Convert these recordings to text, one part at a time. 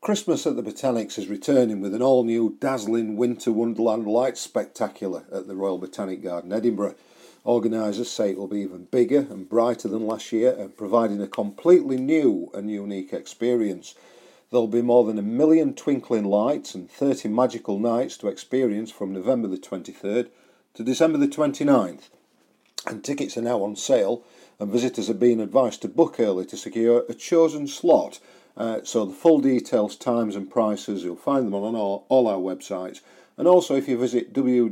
Christmas at the Botanics is returning with an all-new dazzling Winter Wonderland Light Spectacular at the Royal Botanic Garden, Edinburgh. Organisers say it will be even bigger and brighter than last year and providing a completely new and unique experience. There'll be more than 1 million twinkling lights and 30 magical nights to experience from November the 23rd to December the 29th. And tickets are now on sale, and visitors are being advised to book early to secure a chosen slot. So the full details, times and prices, you'll find them on all our websites. And also if you visit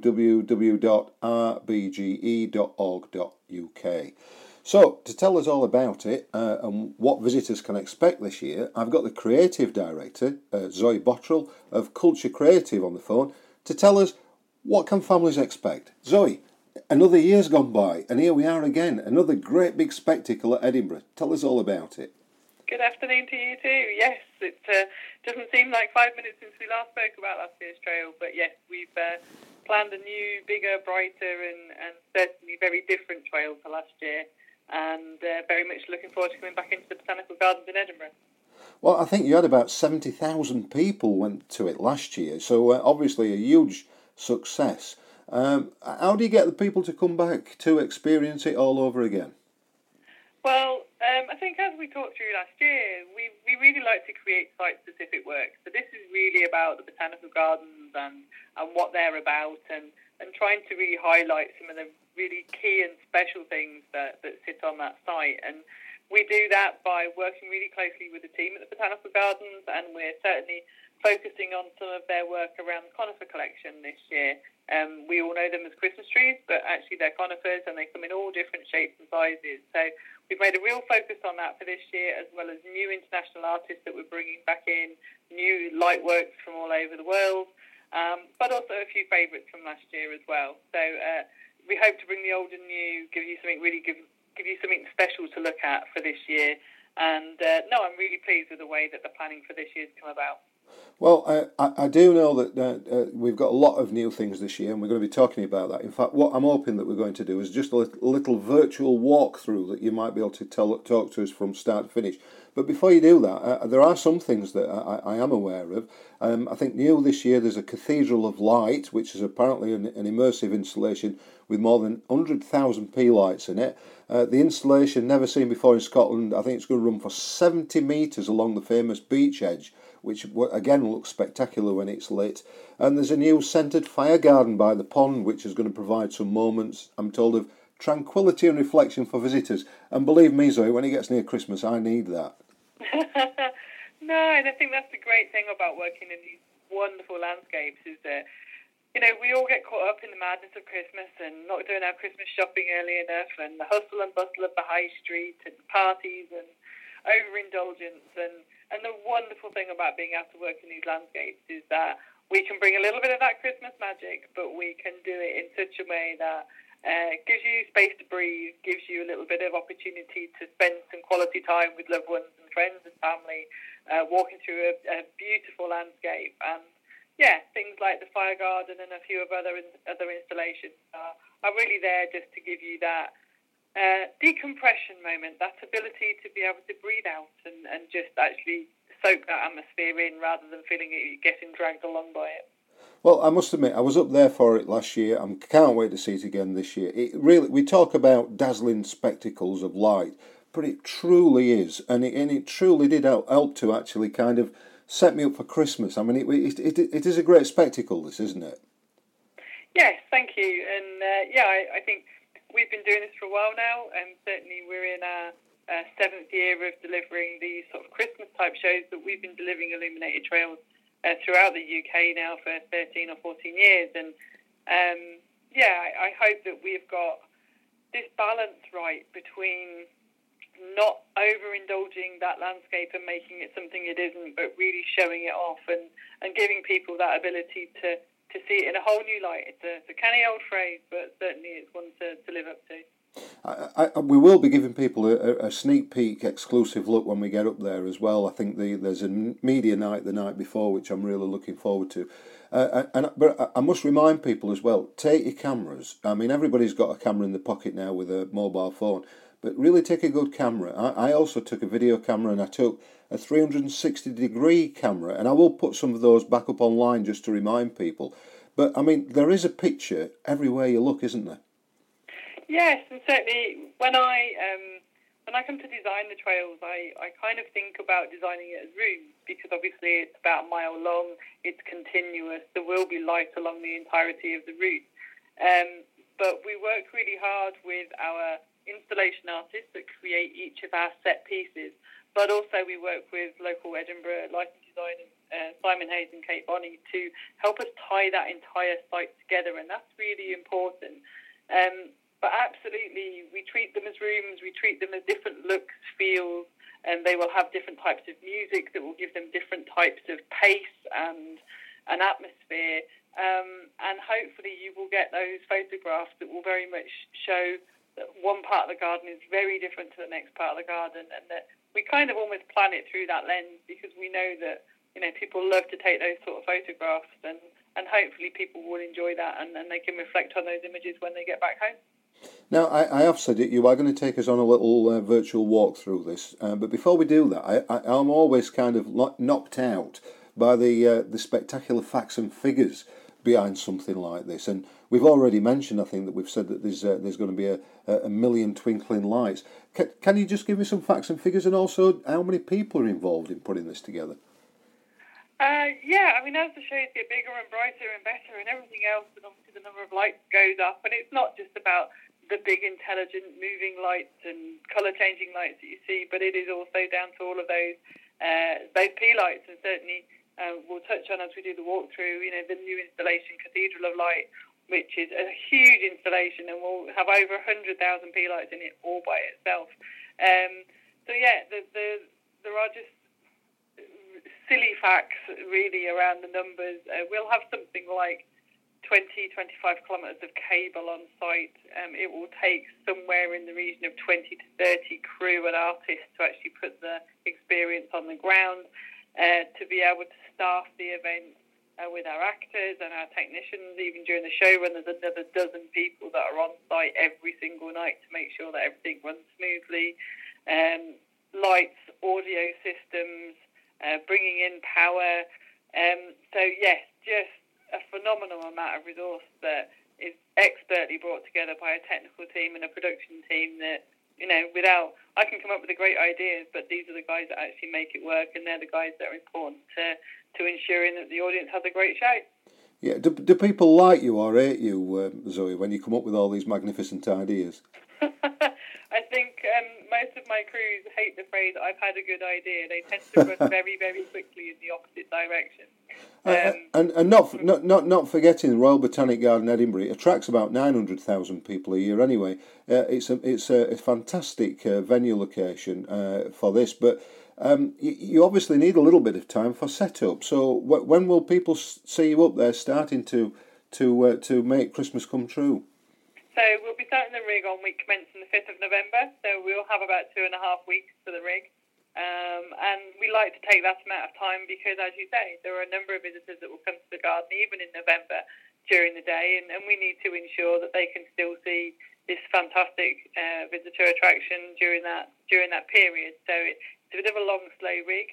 www.rbge.org.uk. So to tell us all about it and what visitors can expect this year, I've got the Creative Director, Zoe Bottrell of Culture Creative on the phone to tell us what can families expect. Zoe, another year's gone by and here we are again, another great big spectacle at Edinburgh. Tell us all about it. Good afternoon to you too. Yes, it doesn't seem like 5 minutes since we last spoke about last year's trail, but yes, we've planned a new, bigger, brighter and certainly very different trail to last year, and very much looking forward to coming back into the Botanical Gardens in Edinburgh. Well, I think you had about 70,000 people went to it last year, so obviously a huge success. How do you get the people to come back to experience it all over again? Well, I think as we talked through last year, we really like to create site-specific work. So this is really about the Botanical Gardens and what they're about and trying to really highlight some of the really key and special things that sit on that site. And we do that by working really closely with the team at the Botanical Gardens, and we're certainly focusing on some of their work around the conifer collection this year. We all know them as Christmas trees, but actually they're conifers and they come in all different shapes and sizes. So we've made a real focus on that for this year, as well as new international artists that we're bringing back in, new light works from all over the world, but also a few favourites from last year as well. So we hope to bring the old and new, give you something special to look at for this year. And I'm really pleased with the way that the planning for this year's come about. Well, I do know that we've got a lot of new things this year, and we're going to be talking about that. In fact, what I'm hoping that we're going to do is just a little virtual walkthrough that you might be able to talk to us from start to finish. But before you do that, there are some things that I am aware of. I think new this year there's a Cathedral of Light, which is apparently an immersive installation with more than 100,000 P lights in it. The installation, never seen before in Scotland, I think it's going to run for 70 metres along the famous beach edge, which again looks spectacular when it's lit. And there's a new scented fire garden by the pond, which is going to provide some moments, I'm told, of tranquility and reflection for visitors. And believe me, Zoe, when it gets near Christmas, I need that. No, and I think that's the great thing about working in these wonderful landscapes is that, we all get caught up in the madness of Christmas and not doing our Christmas shopping early enough, and the hustle and bustle of the high street and parties and overindulgence. And the wonderful thing about being able to work in these landscapes is that we can bring a little bit of that Christmas magic, but we can do it in such a way that gives you space to breathe, gives you a little bit of opportunity to spend some quality time with loved ones and friends and family, walking through a beautiful landscape. And things like the fire garden and a few of other installations are really there just to give you that decompression moment, that ability to be able to breathe out and just actually soak that atmosphere in rather than feeling it getting dragged along by it. Well, I must admit, I was up there for it last year. I can't wait to see it again this year. We talk about dazzling spectacles of light, but it truly is, and it truly did help to actually kind of set me up for Christmas. I mean, it is a great spectacle, this, isn't it? Yes, thank you. And I think we've been doing this for a while now, and certainly we're in our 7th year of delivering these sort of Christmas-type shows that we've been delivering illuminated trails throughout the UK now for 13 or 14 years. And I hope that we've got this balance right between not overindulging that landscape and making it something it isn't, but really showing it off and giving people that ability to see it in a whole new light. It's a canny old phrase, but certainly it's one to live up to. We will be giving people a sneak peek exclusive look when we get up there as well. I think there's a media night the night before, which I'm really looking forward to. But I must remind people as well, take your cameras. I mean, everybody's got a camera in the pocket now with a mobile phone. but really take a good camera. I also took a video camera, and I took a 360-degree camera, and I will put some of those back up online just to remind people. But, I mean, there is a picture everywhere you look, isn't there? Yes, and certainly when I come to design the trails, I kind of think about designing it as routes, because obviously it's about a mile long, it's continuous, there will be light along the entirety of the route. But we worked really hard with our installation artists that create each of our set pieces, but also we work with local Edinburgh lighting designers, Simon Hayes and Kate Bonney, to help us tie that entire site together, and that's really important. But absolutely, we treat them as rooms, we treat them as different looks, feels, and they will have different types of music that will give them different types of pace and an atmosphere. And hopefully you will get those photographs that will very much show that one part of the garden is very different to the next part of the garden, and that we kind of almost plan it through that lens, because we know that, you know, people love to take those sort of photographs, and hopefully people will enjoy that, and they can reflect on those images when they get back home. Now, I have said it, you are going to take us on a little virtual walk through this, but before we do that, I'm always kind of knocked out by the spectacular facts and figures behind something like this. And we've already mentioned, I think, that we've said that there's going to be a million twinkling lights. Can you just give me some facts and figures, and also how many people are involved in putting this together? Yeah, I mean, as the shows get bigger and brighter and better and everything else, and obviously the number of lights goes up, and it's not just about the big, intelligent, moving lights and colour-changing lights that you see, but it is also down to all of those P lights, and certainly we'll touch on as we do the walkthrough, you know, the new installation Cathedral of Light, which is a huge installation, and will have over 100,000 P lights in it all by itself. So yeah, there are just silly facts really around the numbers. We'll have something like 20-25 kilometres of cable on site. It will take somewhere in the region of 20 to 30 crew and artists to actually put the experience on the ground, to be able to staff the event with our actors and our technicians. Even during the show run, there's another dozen people that are on site every single night to make sure that everything runs smoothly. Lights, audio systems, bringing in power. So yes, just a phenomenal amount of resource that is expertly brought together by a technical team and a production team that, you know, I can come up with the great ideas, but these are the guys that actually make it work, and they're the guys that are important to ensuring that the audience has a great show. Yeah, do people like you or hate you, Zoe, when you come up with all these magnificent ideas? I think most of my crews hate the phrase, "I've had a good idea." They tend to run very, very quickly in the opposite direction. And not forgetting the Royal Botanic Garden, Edinburgh, it attracts about 900,000 people a year anyway. It's a fantastic venue location for this, but you obviously need a little bit of time for setup. So when will people see you up there starting to make Christmas come true? So we'll be starting the rig on week commencing the 5th of November, so we'll have about 2.5 weeks for the rig. And we like to take that amount of time because, as you say, there are a number of visitors that will come to the garden even in November during the day, and we need to ensure that they can still see this fantastic visitor attraction during that period. So it's a bit of a long, slow rig.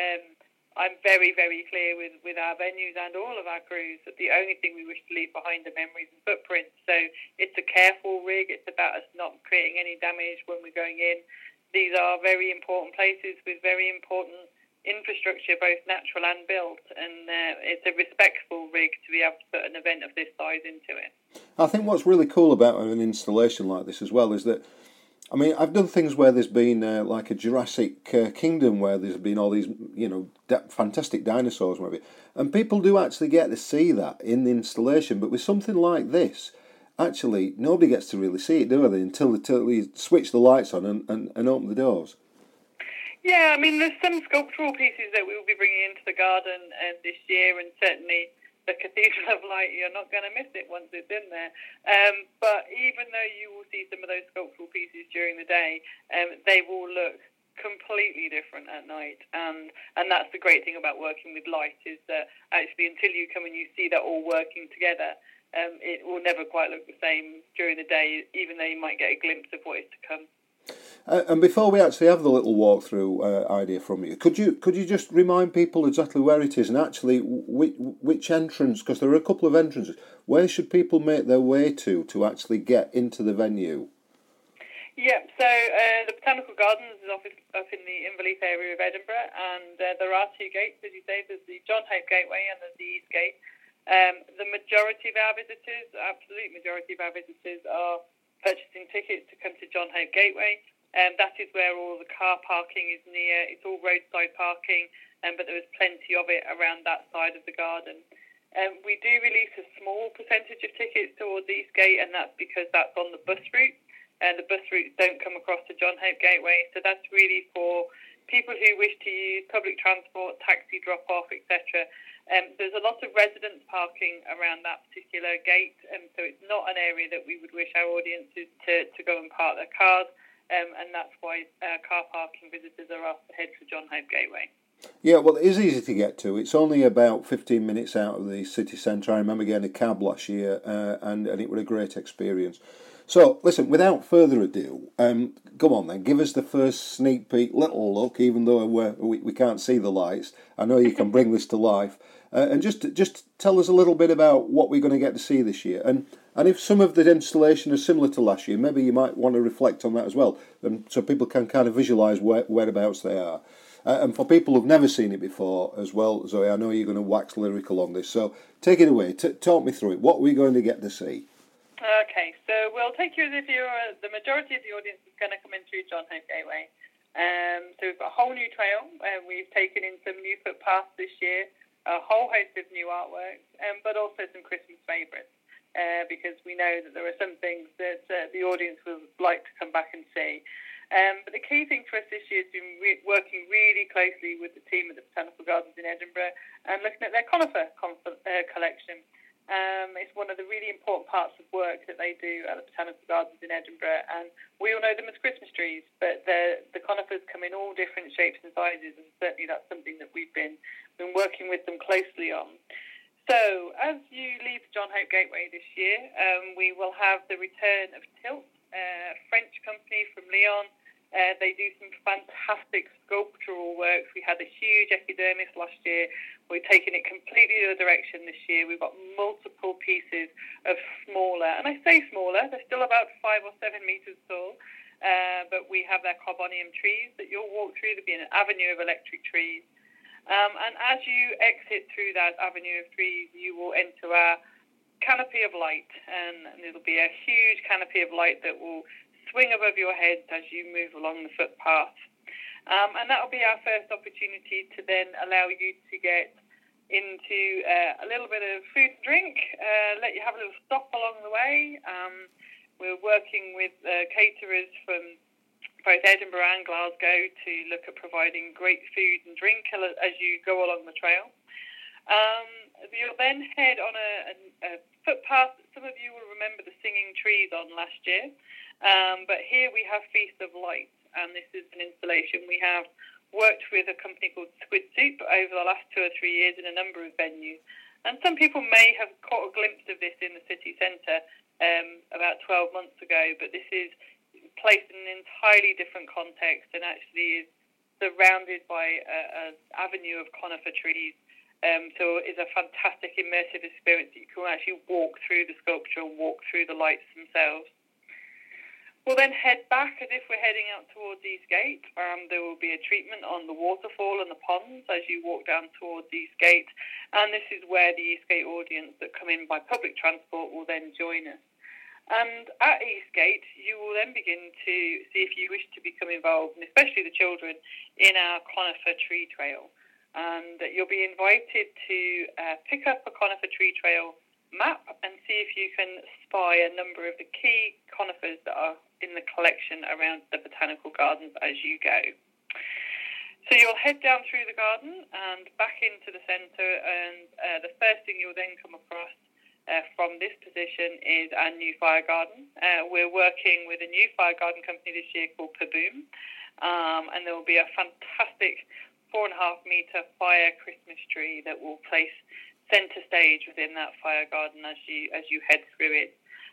I'm very, very clear with our venues and all of our crews that the only thing we wish to leave behind are memories and footprints. So it's a careful rig. It's about us not creating any damage when we're going in. These are very important places with very important infrastructure, both natural and built, and it's a respectful rig to be able to put an event of this size into it. I think what's really cool about an installation like this as well is that, I mean, I've done things where there's been like a Jurassic Kingdom where there's been all these, you know, fantastic dinosaurs, maybe, and people do actually get to see that in the installation. But with something like this, actually, nobody gets to really see it, do they, until you switch the lights on and open the doors. Yeah, I mean, there's some sculptural pieces that we will be bringing into the garden this year, and certainly the Cathedral of Light, you're not going to miss it once it's in there. But even though you will see some of those sculptural pieces during the day, they will look completely different at night. And that's the great thing about working with light, is that actually until you come and you see that all working together, it will never quite look the same during the day, even though you might get a glimpse of what is to come. And before we actually have the little walkthrough idea from you, could you just remind people exactly where it is and actually which entrance? Because there are a couple of entrances. Where should people make their way to actually get into the venue? Yeah, so the Botanical Gardens is up in the Inverleith area of Edinburgh, and there are two gates, as you say. There's the John Hope Gateway and there's the East Gate. The majority of our visitors, absolute majority of our visitors, are purchasing tickets to come to John Hope Gateway. That is where all the car parking is near. It's all roadside parking, but there is plenty of it around that side of the garden. We do release a small percentage of tickets towards East Gate, and that's because that's on the bus route. The bus routes don't come across the John Hope Gateway, so that's really for people who wish to use public transport, taxi drop-off, etc. There's a lot of residence parking around that particular gate, so it's not an area that we would wish our audiences to go and park their cars, and that's why car parking visitors are asked to head for John Hope Gateway. Yeah, well, it is easy to get to. It's only about 15 minutes out of the city centre. I remember getting a cab last year, and it was a great experience. So, listen, without further ado, go on then, give us the first sneak peek, little look, even though we can't see the lights. I know you can bring this to life. And just tell us a little bit about what we're going to get to see this year. And if some of the installation is similar to last year, maybe you might want to reflect on that as well, so people can kind of visualise whereabouts they are. And for people who've never seen it before as well, Zoe, I know you're going to wax lyrical on this. So take it away, talk me through it. What are we going to get to see? Okay, so we'll take you as if the majority of the audience is going to come in through John Hope Gateway. So we've got a whole new trail, and we've taken in some new footpaths this year, a whole host of new artworks, but also some Christmas favourites, because we know that there are some things that the audience would like to come back and see. But the key thing for us this year has been working really closely with the team at the Botanical Gardens in Edinburgh and looking at their conifer collection. It's one of the really important parts of work that they do at the Botanical Gardens in Edinburgh, and we all know them as Christmas trees, but the conifers come in all different shapes and sizes, and certainly that's something that we've been working with them closely on. So as you leave John Hope Gateway this year, we will have the return of Tilt, a French company from Lyon. They do some fantastic sculptural works. We had a huge epidermis last year. We're taking it completely the other direction this year. We've got multiple pieces of smaller, and I say smaller, they're still about 5 or 7 metres tall, but we have their carbonium trees that you'll walk through. There'll be an avenue of electric trees. And as you exit through that avenue of trees, you will enter our canopy of light, and it'll be a huge canopy of light that will swing above your head as you move along the footpath. And that will be our first opportunity to then allow you to get into a little bit of food and drink, let you have a little stop along the way. We're working with caterers from both Edinburgh and Glasgow to look at providing great food and drink as you go along the trail. You'll then head on a footpath that some of you will remember the singing trees on last year. But here we have Feast of Light, and this is an installation. We have worked with a company called Squid Soup over the last 2 or 3 years in a number of venues. And some people may have caught a glimpse of this in the city centre about 12 months ago, but this is placed in an entirely different context and actually is surrounded by an avenue of conifer trees. So it's a fantastic immersive experience. You can actually walk through the sculpture and walk through the lights themselves. We'll then head back as if we're heading out towards East Gate. There will be a treatment on the waterfall and the ponds as you walk down towards East Gate. And this is where the East Gate audience that come in by public transport will then join us. And at East Gate, you will then begin to see if you wish to become involved, and especially the children, in our conifer tree trail. And you'll be invited to pick up a conifer tree trail map and see if you can spy a number of the key conifers that are in the collection around the Botanical Gardens as you go. So you'll head down through the garden and back into the centre, and the first thing you'll then come across from this position is our new fire garden. We're working with a new fire garden company this year called Paboom, and there will be a fantastic 4.5 metre fire Christmas tree that will place centre stage within that fire garden as you head through it.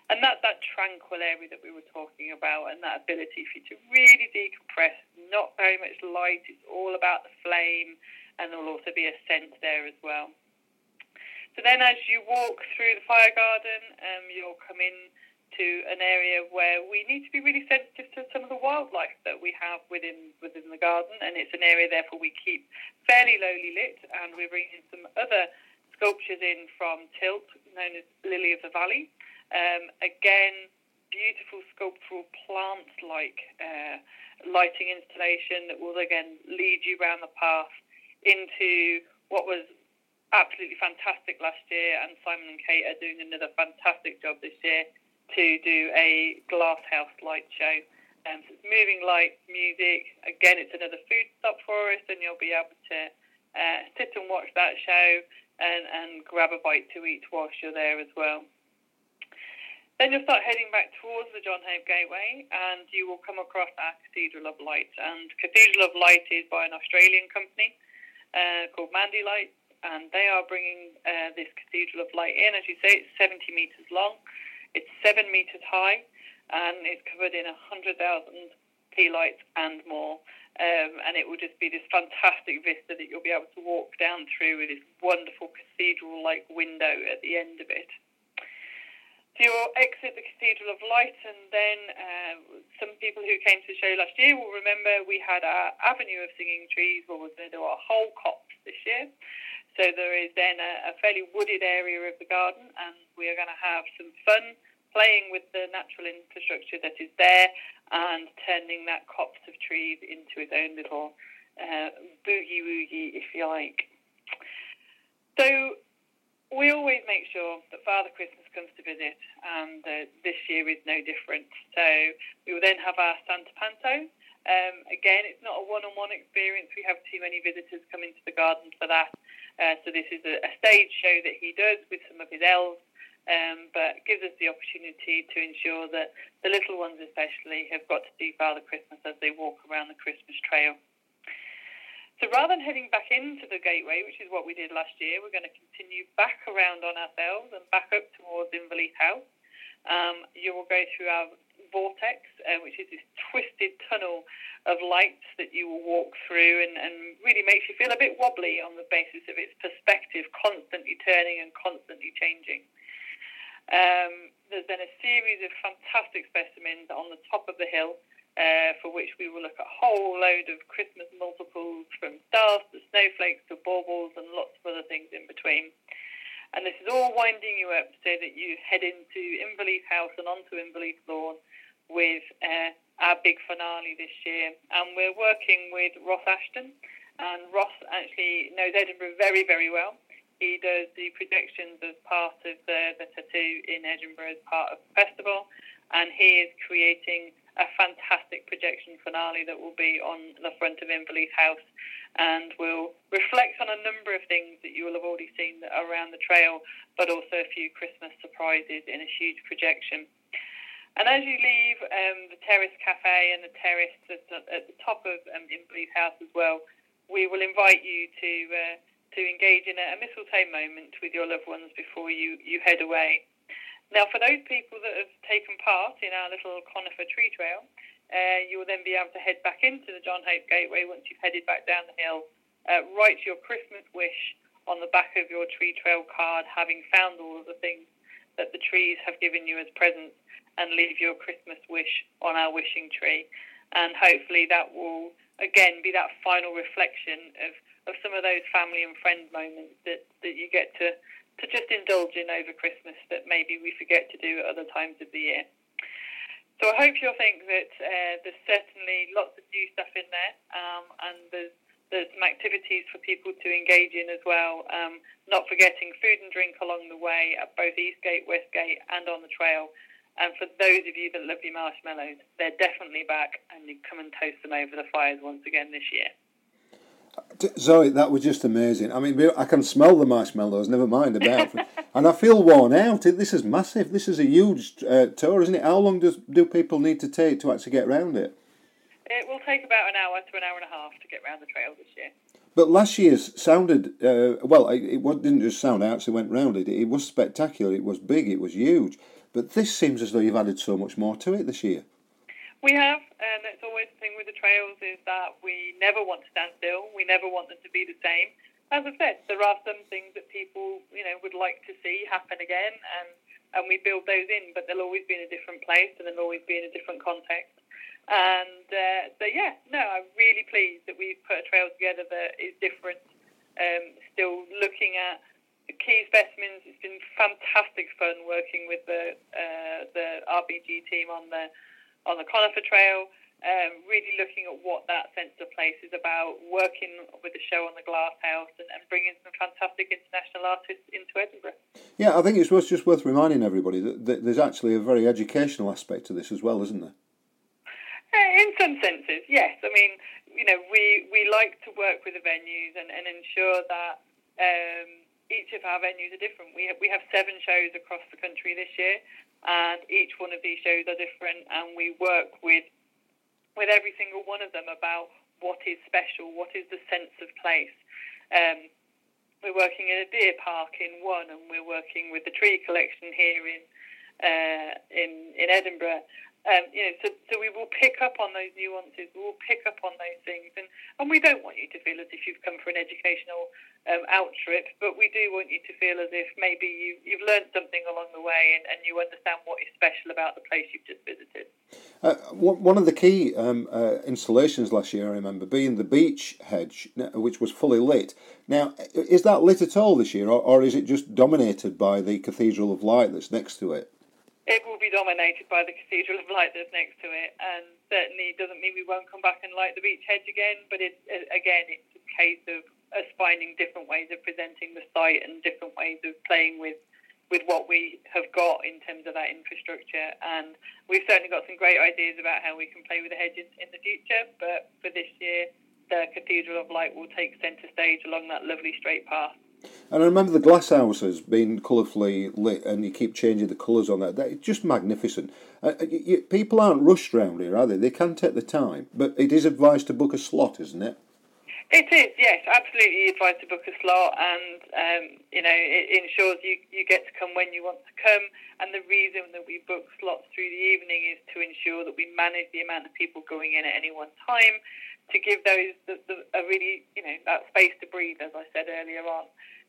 And that's that tranquil area that we were talking about, and that ability for you to really decompress. Not very much light, it's all about the flame, and there will also be a scent there as well. So then as you walk through the fire garden, you'll come in to an area where we need to be really sensitive to some of the wildlife that we have within the garden, and it's an area therefore we keep fairly lowly lit, and we're bringing some other sculptures in from Tilt, known as Lily of the Valley. Again, beautiful sculptural plant-like lighting installation that will again lead you around the path into what was absolutely fantastic last year, and Simon and Kate are doing another fantastic job this year to do a glass house light show. So it's moving lights, music. Again, it's another food stop for us, and you'll be able to sit and watch that show and grab a bite to eat whilst you're there as well. Then you'll start heading back towards the John Hope Gateway, and you will come across our Cathedral of Light. And Cathedral of Light is by an Australian company called Mandy Lights, and they are bringing this Cathedral of Light in. As you say, it's 70 metres long, it's 7 metres high, and it's covered in 100,000 tea lights and more. And it will just be this fantastic vista that you'll be able to walk down through with this wonderful cathedral-like window at the end of it. So you'll exit the Cathedral of Light, and then some people who came to the show last year will remember we had our Avenue of Singing Trees, where we're going to do our whole copse this year. So there is then a fairly wooded area of the garden, and we are going to have some fun playing with the natural infrastructure that is there and turning that copse of trees into its own little boogie-woogie, if you like. So we always make sure that Father Christmas comes to visit, and this year is no different. So we will then have our Santa Panto. Again, it's not a one-on-one experience. We have too many visitors come into the garden for that. So this is a stage show that he does with some of his elves, but gives us the opportunity to ensure that the little ones especially have got to see Father Christmas as they walk around the Christmas trail. So rather than heading back into the gateway, which is what we did last year, we're going to continue back around on ourselves and back up towards Inverleith House. You will go through our vortex, which is this twisted tunnel of lights that you will walk through, and really makes you feel a bit wobbly on the basis of its perspective, constantly turning and constantly changing. There's then a series of fantastic specimens on the top of the hill, for which we will look at a whole load of Christmas multiples, from stars to snowflakes to baubles and lots of other things in between. And this is all winding you up so that you head into Inverleith House and onto Inverleith Lawn with our big finale this year. And we're working with Ross Ashton, and Ross actually knows Edinburgh very, very well. He does the projections as part of the Tattoo in Edinburgh as part of the festival, and he is creating a fantastic projection finale that will be on the front of Inverleith House, and will reflect on a number of things that you will have already seen that are around the trail, but also a few Christmas surprises in a huge projection. And as you leave the Terrace Cafe and the terrace at the top of Inverleith House as well, we will invite you to engage in a mistletoe moment with your loved ones before you head away. Now, for those people that have taken part in our little conifer tree trail, you will then be able to head back into the John Hope Gateway once you've headed back down the hill, write your Christmas wish on the back of your tree trail card, having found all of the things that the trees have given you as presents, and leave your Christmas wish on our wishing tree. And hopefully that will, again, be that final reflection of some of those family and friend moments that you get to just indulge in over Christmas that maybe we forget to do at other times of the year. So I hope you'll think that there's certainly lots of new stuff in there, and there's some activities for people to engage in as well, not forgetting food and drink along the way at both Eastgate, Westgate and on the trail. And for those of you that love your marshmallows, they're definitely back, and you come and toast them over the fires once again this year. Zoe, that was just amazing. I mean, I can smell the marshmallows, never mind about it. And I feel worn out. This is massive. This is a huge tour, isn't it? How long do people need to take to actually get around it? It will take about an hour to an hour and a half to get around the trail this year. But last year's sounded, it didn't just sound, I actually went round it. It was spectacular, it was big, it was huge. But this seems as though you've added so much more to it this year. We have, and it's always the thing with the trails is that we never want to stand still. We never want them to be the same. As I said, there are some things that people, would like to see happen again, and we build those in, but they'll always be in a different place and they'll always be in a different context. And I'm really pleased that we've put a trail together that is different. Still looking at the key specimens. It's been fantastic fun working with the RBG team on the Conifer Trail, really looking at what that sense of place is about, working with the show on the Glass House and bringing some fantastic international artists into Edinburgh. Yeah, I think it's just worth reminding everybody that there's actually a very educational aspect to this as well, isn't there? In some senses, yes. I mean, we like to work with the venues and ensure that each of our venues are different. We have 7 shows across the country this year, and each one of these shows are different, and we work with every single one of them about what is special, what is the sense of place. We're working in a deer park in one, and we're working with the tree collection here in Edinburgh. So we will pick up on those nuances, we will pick up on those things, and we don't want you to feel as if you've come for an educational out trip, but we do want you to feel as if maybe you've learned something along the way and you understand what is special about the place you've just visited. One of the key installations last year, I remember, being the beech hedge, which was fully lit. Now, is that lit at all this year, or is it just dominated by the Cathedral of Light that's next to it? It will be dominated by the Cathedral of Light that's next to it, and certainly doesn't mean we won't come back and light the beech hedge again, but it's a case of us finding different ways of presenting the site and different ways of playing with what we have got in terms of that infrastructure. And we've certainly got some great ideas about how we can play with the hedges in the future, but for this year, the Cathedral of Light will take centre stage along that lovely straight path. And I remember the glass houses being colourfully lit, and you keep changing the colours on that. It's just magnificent. People aren't rushed round here, are they? They can take the time, but it is advised to book a slot, isn't it? It is, yes, absolutely advised to book a slot, and it ensures you get to come when you want to come. And the reason that we book slots through the evening is to ensure that we manage the amount of people going in at any one time, to give those a really, that space to breathe, as I said earlier on,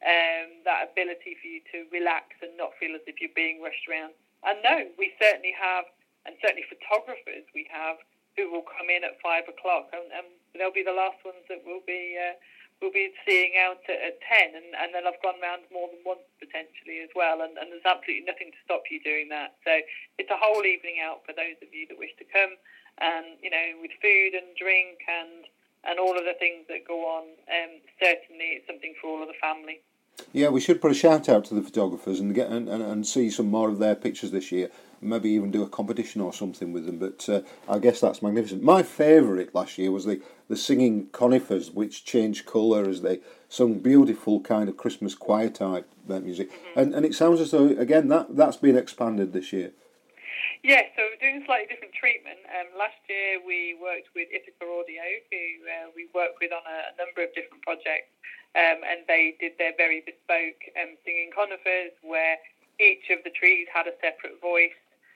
that ability for you to relax and not feel as if you're being rushed around. And no, we certainly have, and certainly photographers we have, who will come in at 5 o'clock, and they'll be the last ones that we'll be seeing out at 10, and then I've gone round more than once potentially as well, and there's absolutely nothing to stop you doing that. So it's a whole evening out for those of you that wish to come. And with food and drink and all of the things that go on, certainly it's something for all of the family. Yeah, we should put a shout out to the photographers and get and see some more of their pictures this year. Maybe even do a competition or something with them. But I guess that's magnificent. My favourite last year was the singing conifers, which changed colour as they sung beautiful kind of Christmas choir type music. Mm-hmm. And it sounds as though again that's been expanded this year. Yes, so we're doing a slightly different treatment. Last year we worked with Ithaca Audio, who we work with on a number of different projects, and they did their very bespoke singing conifers, where each of the trees had a separate voice.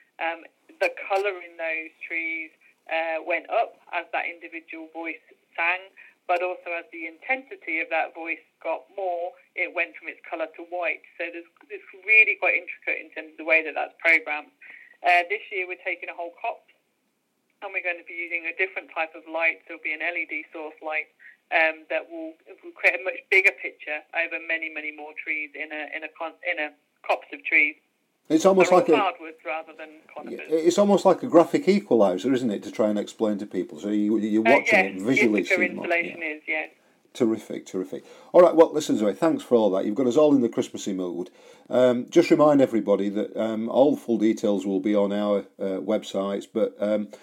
The colour in those trees went up as that individual voice sang, but also as the intensity of that voice got more, it went from its colour to white. So it's really quite intricate in terms of the way that that's programmed. This year we're taking a whole copse, and we're going to be using a different type of light. So it'll be an LED source light that will create a much bigger picture over many, many more trees in a copse of trees. It's almost like hardwoods rather than conifers. It's almost like a graphic equaliser, isn't it, to try and explain to people? So you're watching it visually. Yes, the installation is, yes. Terrific. All right, well, listen, Zoe, thanks for all that. You've got us all in the Christmassy mood. Just remind everybody that all the full details will be on our websites, but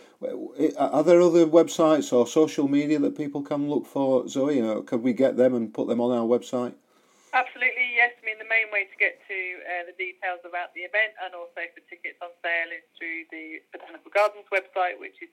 are there other websites or social media that people can look for, Zoe? Could we get them and put them on our website? Absolutely, yes. I mean, the main way to get to the details about the event and also for tickets on sale is through the Botanical Gardens website, which is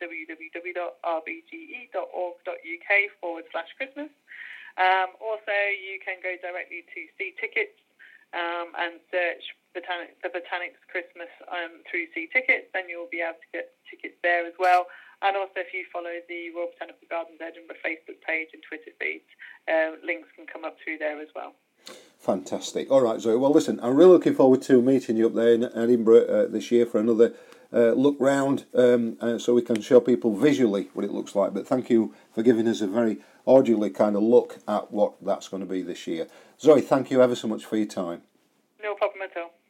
www.rbge.org.uk/Christmas. Also, you can go directly to see tickets and search the Botanics Christmas through Sea Tickets, then you'll be able to get tickets there as well. And also, if you follow the Royal Botanical Gardens Edinburgh Facebook page and Twitter feeds, links can come up through there as well. Fantastic. All right, Zoe. Well, listen, I'm really looking forward to meeting you up there in Edinburgh this year for another look round, so we can show people visually what it looks like. But thank you for giving us a very audibly kind of look at what that's going to be this year. Zoe, thank you ever so much for your time. No problem at all.